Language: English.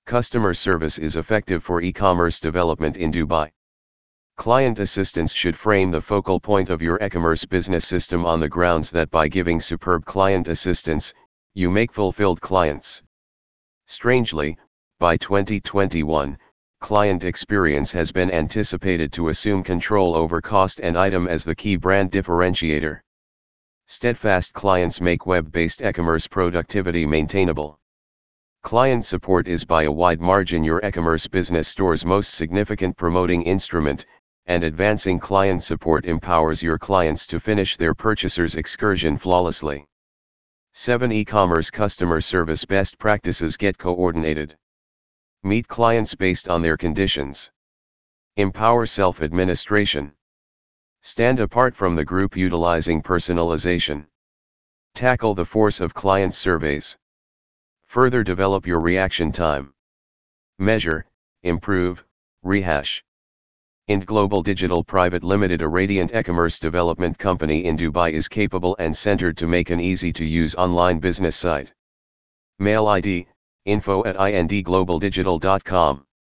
Customer service is effective for e-commerce development in Dubai. Client assistance should frame the focal point of your e-commerce business system on the grounds that by giving superb client assistance, you make fulfilled clients. Strangely, by 2021, client experience has been anticipated to assume control over cost and item as the key brand differentiator. Steadfast clients make web-based e-commerce productivity maintainable. Client support is by a wide margin your e-commerce business store's most significant promoting instrument, and advancing client support empowers your clients to finish their purchaser's excursion flawlessly. 7 E-commerce customer service best practices get coordinated. Meet clients based on their conditions. Empower self-administration. Stand apart from the group utilizing personalization. Tackle the force of client surveys. Further develop your reaction time. Measure, improve, rehash. Ind Global Digital Private Limited, a radiant e-commerce development company in Dubai, is capable and centered to make an easy-to-use online business site. Mail ID, info@indglobaldigital.com.